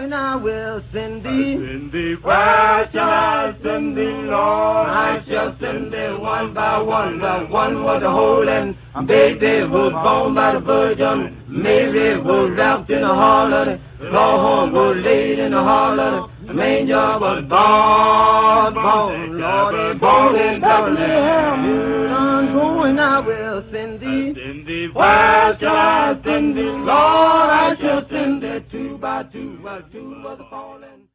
going, I will send thee. Send thee, where shall I send thee, Lord? I shall send thee one by one. The one was a holy baby was born by the Virgin. Mary was wrapped in a hollow. The Lord was laid in a hollow. The manger was born. Lord is born in Bethlehem. I'm going, I will send thee. Send thee, where shall I send thee, Lord, I shall send thee two by two. Two was falling.